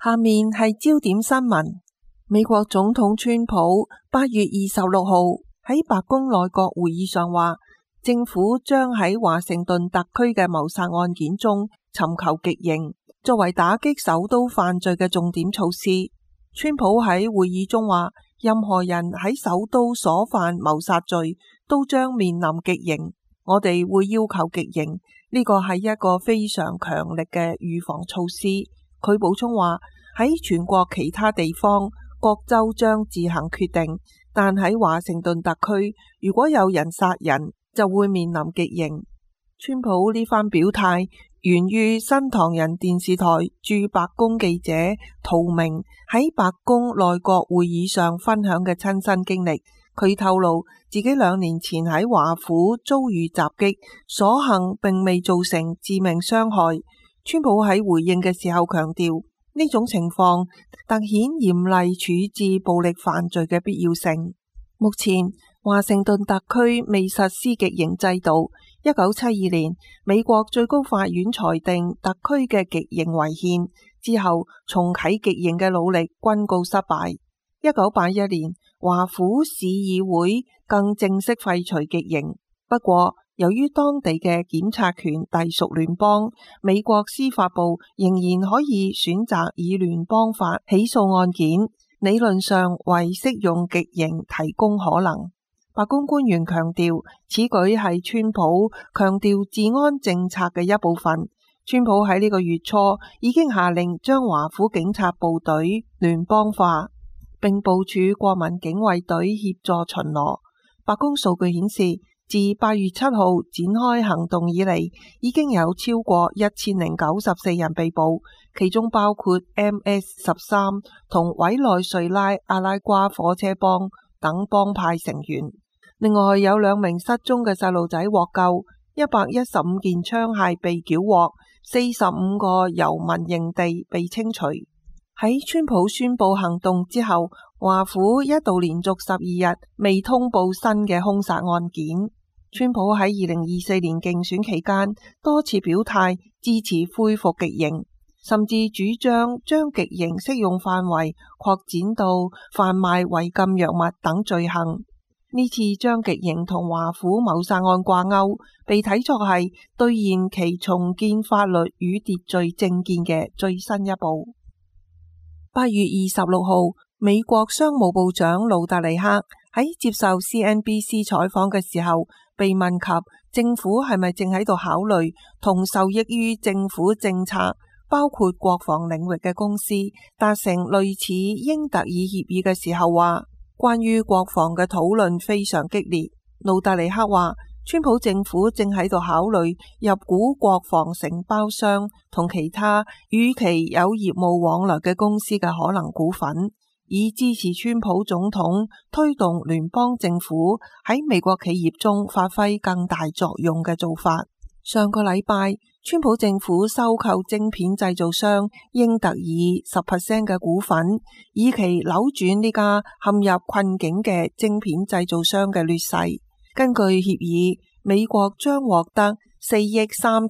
下面係焦點新聞。美國總統川普8月26號喺白宮內閣會議上話，政府將喺華盛頓特區嘅謀殺案件中尋求極刑，作為打擊首都犯罪嘅重點措施。川普喺會議中話，任何人喺首都所犯謀殺罪都將面臨極刑，我哋會要求極刑，呢個係一個非常強力嘅預防措施。佢補充話，喺全國其他地方，各州將自行決定，但喺華盛頓特區，如果有人殺人，就會面臨極刑。川普呢番表態源於新唐人電視台駐白宮記者陶明喺白宮內閣會議上分享嘅親身經歷。佢透露自己2年前喺華府遭遇襲擊，所幸並未造成致命傷害。川普喺回應嘅時候強調，呢種情況凸顯嚴厲處置暴力犯罪嘅必要性。目前華盛頓特區未實施極刑制度。1972年，美國最高法院裁定特區嘅極刑違憲之後，重啟極刑嘅努力均告失敗。1981年，華府市議會更正式廢除極刑。不過，由於當地嘅檢察權隸屬聯邦，美國司法部仍然可以選擇以聯邦法起訴案件，理論上為適用極刑提供可能。白宮官員強調，此舉係川普強調治安政策嘅一部分。川普喺呢個月初已經下令將華府警察部隊聯邦化，並部署國民警衛隊協助巡邏。白宮數據顯示，自8月7號展開行動以嚟，已經有超過1094人被捕，其中包括 MS-13 同委內瑞拉阿拉瓜火車幫等幫派成員。另外有2名失蹤嘅細路仔獲救，115件槍械被繳獲，45個遊民營地被清除。喺川普宣布行動之後，華府一度連續12日未通報新嘅兇殺案件。川普喺2024年競選期間多次表態支持恢復極刑，甚至主張將極刑適用範圍擴展到販賣違禁藥物等罪行。呢次將極刑同華府謀殺案掛鈎，被睇作係兌現其重建法律與秩序政見嘅最新一步。8月26號，美國商務部長魯特尼克喺接受 CNBC 採訪嘅時候，被問及政府係咪正喺度考慮同受益於政府政策，包括國防領域嘅公司達成類似英特爾協議嘅時候，話關於國防嘅討論非常激烈。魯特尼克話，川普政府正喺度考慮入股國防承包商同其他與其有業務往來嘅公司嘅可能股份，以支持川普總統推動聯邦政府喺美國企業中發揮更大作用嘅做法。上個禮拜，川普政府收購晶片製造商英特爾10% 嘅股份，以期扭轉呢家陷入困境嘅晶片製造商嘅劣勢。根據協議，美國將獲得4億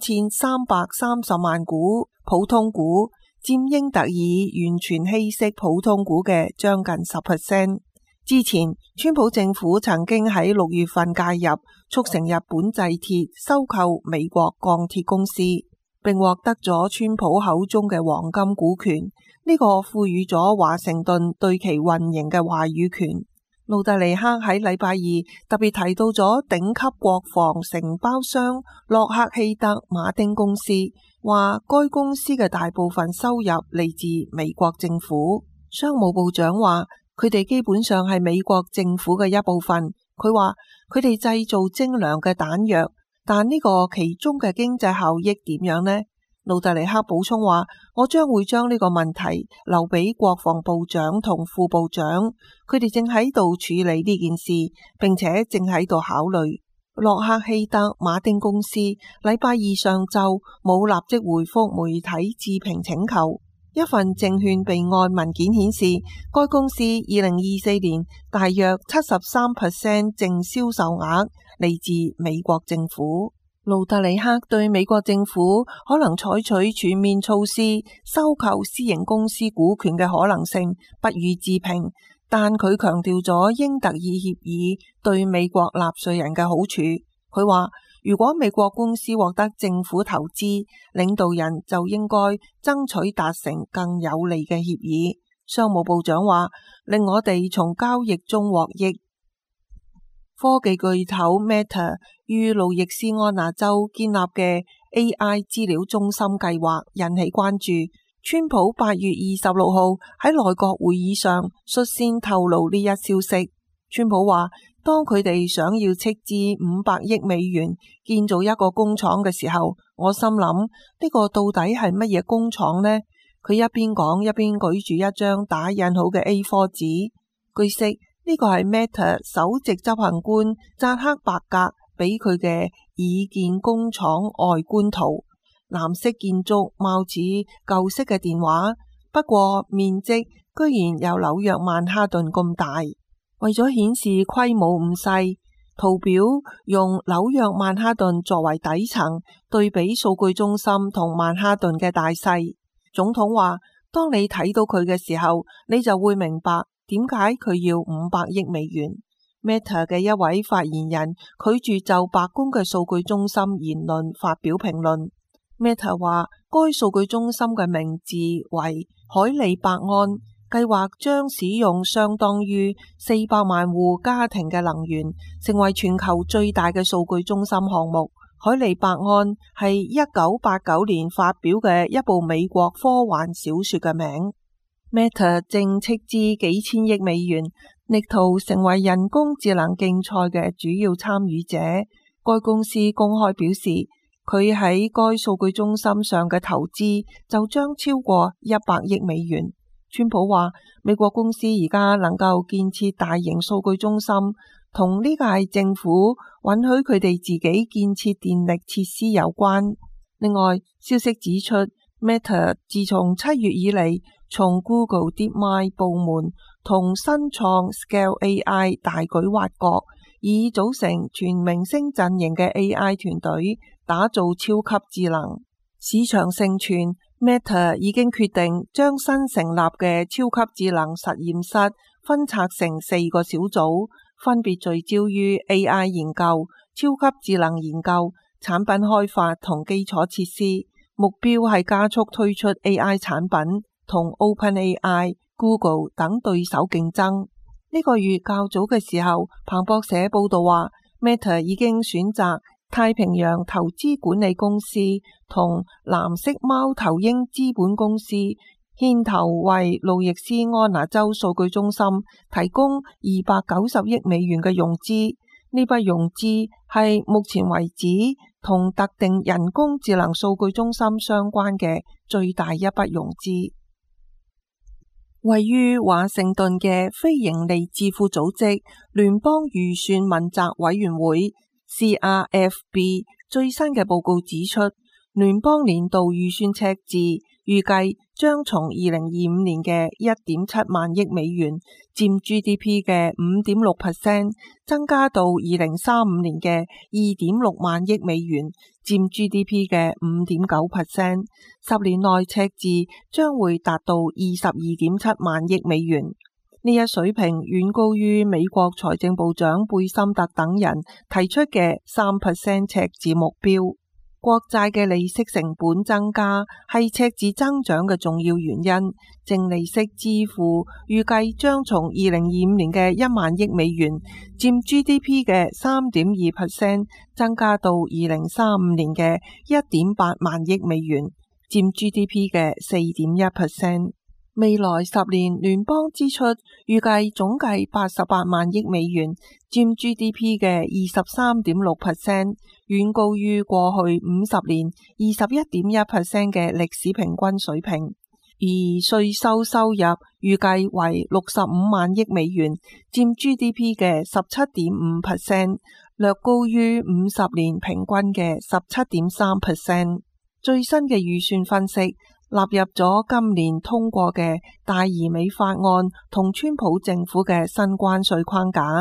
3330萬股普通股，佔英特爾完全稀釋普通股嘅將近10%。之前，川普政府曾經喺6月份介入，促成日本製鐵收購美國鋼鐵公司，並獲得咗川普口中嘅黃金股權。呢個賦予咗華盛頓對其運營嘅話語權。魯特尼克喺禮拜二特別提到咗頂級國防承包商洛克希德馬丁公司，話該公司嘅大部分收入嚟自美國政府。商務部長話，佢哋基本上係美國政府嘅一部分。佢話佢哋製造精良嘅彈藥，但呢個其中嘅經濟效益點樣呢？魯特尼克補充話，我將會將呢個問題留俾國防部長同副部長，佢哋正喺度處理呢件事，並且正喺度考慮。洛克希德馬丁公司禮拜二上晝冇立即回覆媒體置評請求。一份證券備案文件顯示，該公司2024年大約73% 淨銷售額嚟自美國政府。 盧特里克對美國政府可能採取全面措施收購私營公司股權嘅可能性不予置評，但佢強調咗英特爾協議對美國納稅人嘅好處。佢話如果美國公司獲得政府投資，領導人就應該爭取達成更有利嘅協議。商務部長話，令我哋從交易中獲益。科技巨頭 Meta 於路易斯安那州建立嘅 AI 資料中心計劃引起關注。川普8月26號喺內閣會議上率先透露呢一消息。川普話，當佢哋想要斥資500億美元建造一個工廠嘅時候，我心諗呢個到底係乜嘢工廠呢？佢一邊講一邊舉住一張打印好嘅 A4 紙。據悉，呢個係 Meta 首席執行官扎克伯格俾佢嘅擬建工廠外觀圖。藍色建築貌似舊式嘅電話，不過面積居然有紐約曼哈頓咁大。為咗顯示規模唔細，圖表用紐約曼哈頓作為底層，對比數據中心同曼哈頓嘅大細。總統話，當你睇到佢嘅時候，你就會明白點解佢要500億美元。Meta 嘅一位發言人拒絕就白宮嘅數據中心言論發表評論。Meta 話，該數據中心嘅名字為海利伯安，計劃將使用相當於400萬戶家庭嘅能源，成為全球最大嘅數據中心項目。海利伯安係1989年發表嘅一部美國科幻小說嘅名。Meta 正斥資幾千億美元，力圖成為人工智能競賽嘅主要參與者。該公司公開表示，佢喺該數據中心上嘅投資就將超過100億美元。川普話，美國公司而家能夠建設大型數據中心，同呢屆政府允許佢哋自己建設電力設施有關。另外，消息指出， Meta 自從7月以嚟，從 Google DeepMind 部門同新創 Scale AI 大舉挖角，以組成全明星陣營嘅 AI 團隊，打造超級智能。市場盛傳，Meta 已經決定將新成立嘅超級智能實驗室分拆成4個小組，分別聚焦於 AI 研究、超級智能研究、產品開發同基礎設施。目標係加速推出 AI 產品，同 OpenAI、Google 等對手競爭。呢個月較早嘅時候，彭博社報道話， Meta 已經選擇太平洋投資管理公司同藍色貓頭鷹資本公司牽頭為路易斯安那州數據中心提供290億美元嘅融資。呢筆融資係目前為止同特定人工智能數據中心相關嘅最大一筆融資。位於華盛頓嘅非營利智庫組織聯邦預算問責委員會 CRFB 最新嘅報告指出，聯邦年度預算赤字預計將從2025年嘅 1.7 萬億美元，佔 GDP 嘅 5.6%， 增加到2035年嘅 2.6 萬億美元，佔 GDP 嘅 5.9%。10年內赤字將會達到 22.7 萬億美元。呢一水平遠高於美國財政部長貝森特等人提出嘅 3% 赤字目標。國債嘅利息成本增加係赤字增長嘅重要原因，淨利息支付預計將從2025年嘅1萬億美元，佔 GDP 嘅 3.2% 增加到2035年嘅 1.8 萬億美元，佔 GDP 嘅 4.1%。未來10年聯邦支出預計總計88萬億美元，佔 GDP 嘅 23.6%， 遠高於過去50年 21.1% 嘅歷史平均水平。而稅收入預計為65萬億美元，佔 GDP 嘅 17.5%， 略高於50年平均嘅 17.3%。最新嘅預算分析納入咗今年通過嘅大而美法案同川普政府嘅新關稅框架，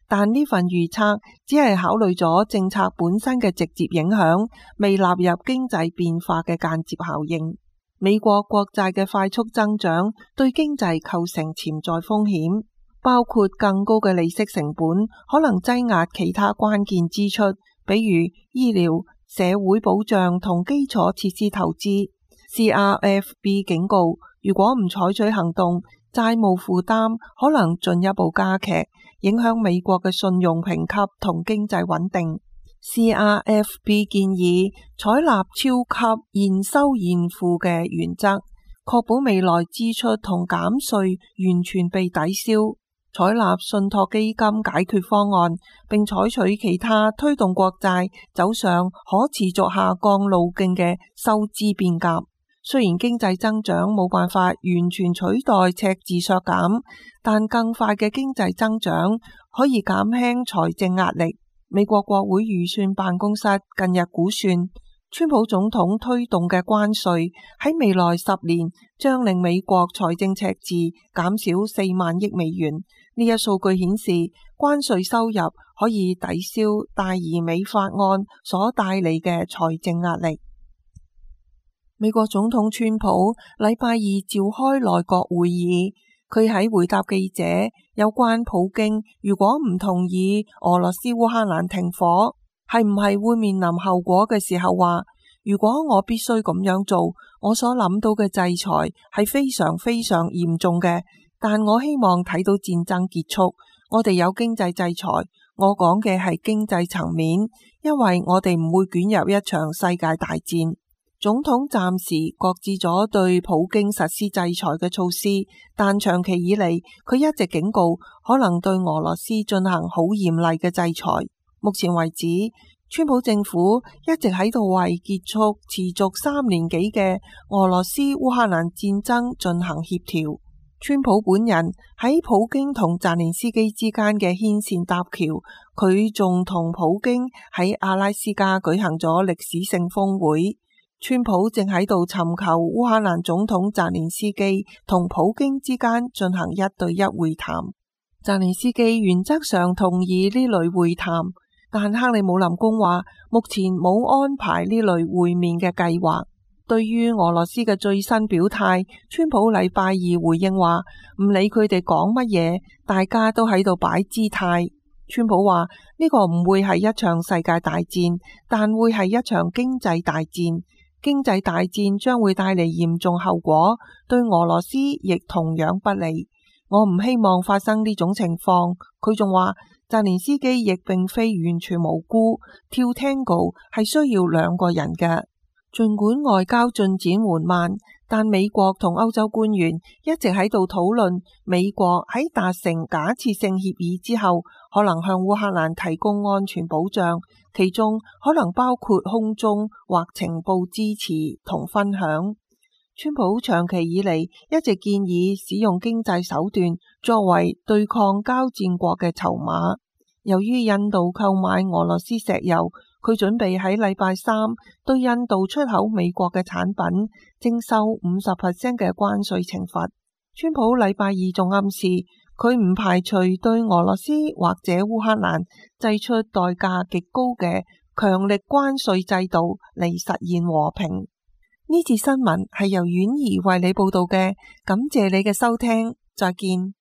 但呢份預測只係考慮咗政策本身嘅直接影響，未納入經濟變化嘅間接效應。美國國債嘅快速增長對經濟構成潛在風險，包括更高嘅利息成本可能擠壓其他關鍵支出，比如醫療、社會保障同基礎設施投資。CRFB 警告，如果唔採取行動，債務負擔可能進一步加劇，影響美國嘅信用評級同經濟穩定。CRFB 建議採納超級現收現付嘅原則，確保未來支出同減稅完全被抵消，採納信託基金解決方案，並採取其他推動國債走上可持續下降路徑嘅收支變革。雖然經濟增長冇辦法完全取代赤字削減，但更快嘅經濟增長可以減輕財政壓力。美國國會預算辦公室近日估算，川普總統推動嘅關稅喺未來10年將令美國財政赤字減少4萬億美元。呢一數據顯示，關稅收入可以抵消大而美法案所帶嚟嘅財政壓力。美國總統川普禮拜二召開內閣會議，佢喺回答記者有關普京如果唔同意俄羅斯烏克蘭停火，係唔係會面臨後果嘅時候話，如果我必須咁樣做，我所諗到嘅制裁係非常非常嚴重嘅，但我希望睇到戰爭結束。我哋有經濟制裁，我講嘅係經濟層面，因為我哋唔會捲入一場世界大戰。總統暫時擱置咗對普京實施制裁嘅措施，但長期以嚟佢一直警告可能對俄羅斯進行好嚴厲嘅制裁。目前為止，川普政府一直喺度為結束持續3年幾嘅俄羅斯烏克蘭戰爭進行協調。川普本人喺普京同澤連斯基之間嘅牽線搭橋，佢仲同普京喺阿拉斯加舉行咗歷史性峰會。川普正喺度尋求烏克蘭總統澤連斯基同普京之間進行1對1會談。澤連斯基原則上同意呢類會談，但克里姆林宮話目前冇安排呢類會面嘅計劃。對於俄羅斯嘅最新表態，川普禮拜二回應話唔理佢哋講乜嘢，大家都喺度擺姿態。川普話呢個唔會係一場世界大戰，但會係一場經濟大戰。經濟大戰將會帶嚟嚴重後果，對俄羅斯亦同樣不利。我唔希望發生呢種情況。佢仲話，澤連斯基亦並非完全無辜，跳 Tango 係需要2個人嘅。儘管外交進展緩慢，但美國同歐洲官員一直喺度討論美國喺達成假設性協議之後，可能向烏克蘭提供安全保障，其中可能包括空中或情報支持同分享。川普長期以嚟一直建議使用經濟手段作為對抗交戰國嘅籌碼。由於印度購買俄羅斯石油，佢準備喺禮拜3對印度出口美國嘅產品徵收50% 嘅關稅懲罰。川普禮拜二仲暗示，佢唔排除對俄羅斯或者烏克蘭祭出代價極高嘅強力關稅制度嚟實現和平。呢次新聞係由婉兒為你報道嘅，感謝你嘅收聽，再見。